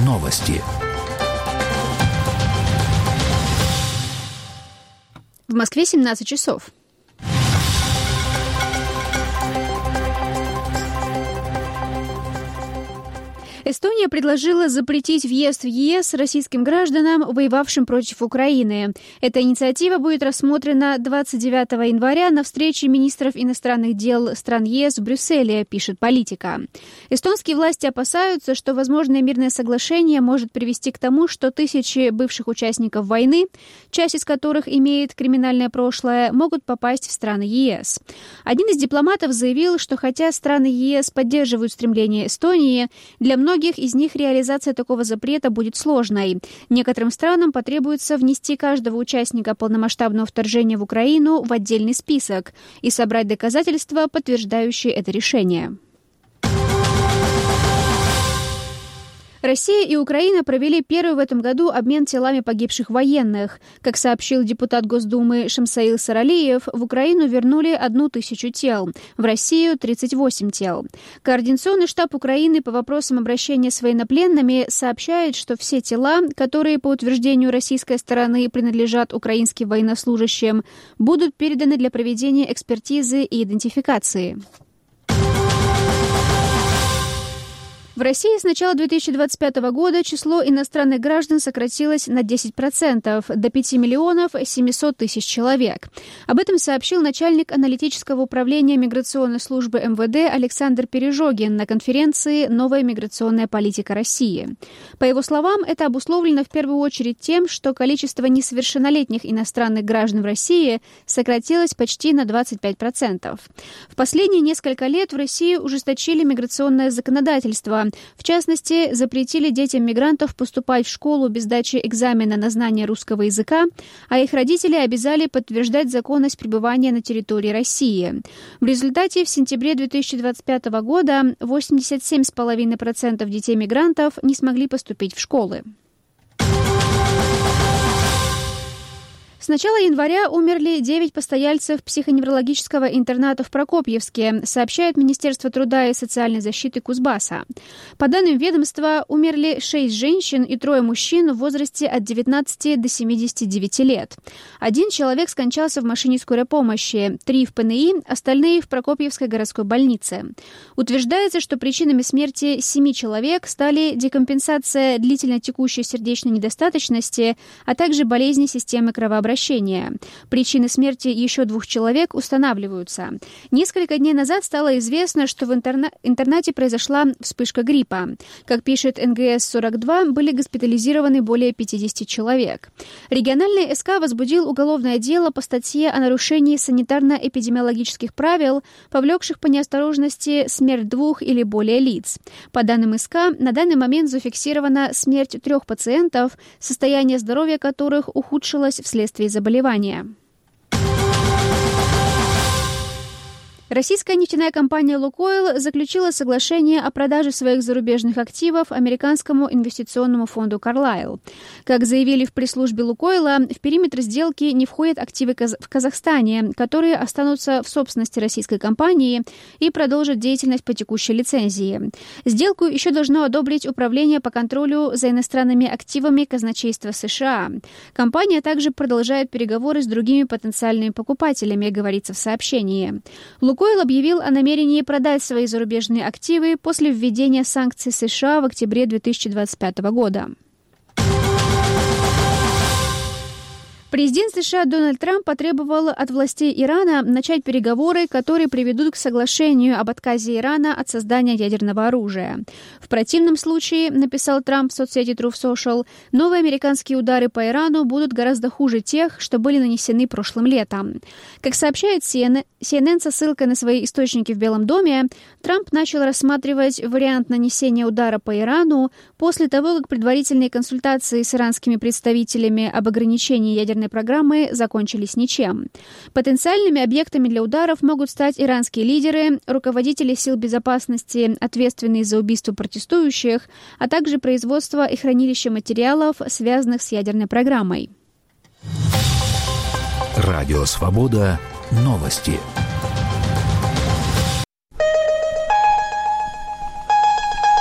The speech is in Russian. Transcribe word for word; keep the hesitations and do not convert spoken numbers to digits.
Новости. В Москве семнадцать часов. Эстония предложила запретить въезд в ЕС российским гражданам, воевавшим против Украины. Эта инициатива будет рассмотрена двадцать девятого января на встрече министров иностранных дел стран ЕС в Брюсселе, пишет «Политика». Эстонские власти опасаются, что возможное мирное соглашение может привести к тому, что тысячи бывших участников войны, часть из которых имеет криминальное прошлое, могут попасть в страны ЕС. Один из дипломатов заявил, что хотя страны ЕС поддерживают стремление Эстонии, для многих многих из них реализация такого запрета будет сложной. Некоторым странам потребуется внести каждого участника полномасштабного вторжения в Украину в отдельный список и собрать доказательства, подтверждающие это решение. Россия и Украина провели первый в этом году обмен телами погибших военных. Как сообщил депутат Госдумы Шамсаил Саралиев, в Украину вернули одну тысячу тел, в Россию – тридцать восемь тел. Координационный штаб Украины по вопросам обращения с военнопленными сообщает, что все тела, которые по утверждению российской стороны принадлежат украинским военнослужащим, будут переданы для проведения экспертизы и идентификации. В России с начала две тысячи двадцать пятого года число иностранных граждан сократилось на десять процентов, до пяти миллионов семисот тысяч человек. Об этом сообщил начальник аналитического управления миграционной службы эм вэ дэ Александр Пережогин на конференции «Новая миграционная политика России». По его словам, это обусловлено в первую очередь тем, что количество несовершеннолетних иностранных граждан в России сократилось почти на двадцать пять процентов. В последние несколько лет в России ужесточили миграционное законодательство. В частности, запретили детям мигрантов поступать в школу без сдачи экзамена на знание русского языка, а их родители обязали подтверждать законность пребывания на территории России. В результате в сентябре две тысячи двадцать пятого года восемьдесят семь целых пять десятых процента детей мигрантов не смогли поступить в школы. С начала января умерли девять постояльцев психоневрологического интерната в Прокопьевске, сообщает Министерство труда и социальной защиты Кузбасса. По данным ведомства, умерли шесть женщин и трое мужчин в возрасте от девятнадцати до семидесяти девяти лет. Один человек скончался в машине скорой помощи, три в пэ эн и, остальные в Прокопьевской городской больнице. Утверждается, что причинами смерти семи человек стали декомпенсация длительно текущей сердечной недостаточности, а также болезни системы кровообращения. Причины смерти еще двух человек устанавливаются. Несколько дней назад стало известно, что в интерна- интернате произошла вспышка гриппа. Как пишет эн гэ эс сорок два, были госпитализированы более пятидесяти человек. Региональный эс ка возбудил уголовное дело по статье о нарушении санитарно-эпидемиологических правил, повлекших по неосторожности смерть двух или более лиц. По данным эс ка, на данный момент зафиксирована смерть трех пациентов, состояние здоровья которых ухудшилось вследствие заболевания. Российская нефтяная компания «Лукойл» заключила соглашение о продаже своих зарубежных активов американскому инвестиционному фонду «Карлайл». Как заявили в пресс-службе «Лукойла», в периметр сделки не входят активы в Казахстане, которые останутся в собственности российской компании и продолжат деятельность по текущей лицензии. Сделку еще должно одобрить Управление по контролю за иностранными активами казначейства США. Компания также продолжает переговоры с другими потенциальными покупателями, говорится в сообщении. «Лукойл» объявил о намерении продать свои зарубежные активы после введения санкций США в октябре две тысячи двадцать пятого года. Президент США Дональд Трамп потребовал от властей Ирана начать переговоры, которые приведут к соглашению об отказе Ирана от создания ядерного оружия. В противном случае, написал Трамп в соцсети Truth Social, новые американские удары по Ирану будут гораздо хуже тех, что были нанесены прошлым летом. Как сообщает си эн эн со ссылкой на свои источники в Белом доме, Трамп начал рассматривать вариант нанесения удара по Ирану после того, как предварительные консультации с иранскими представителями об ограничении ядерной программы закончились ничем. Потенциальными объектами для ударов могут стать иранские лидеры, руководители сил безопасности, ответственные за убийство протестующих, а также производство и хранилище материалов, связанных с ядерной программой. Радио «Свобода». Новости.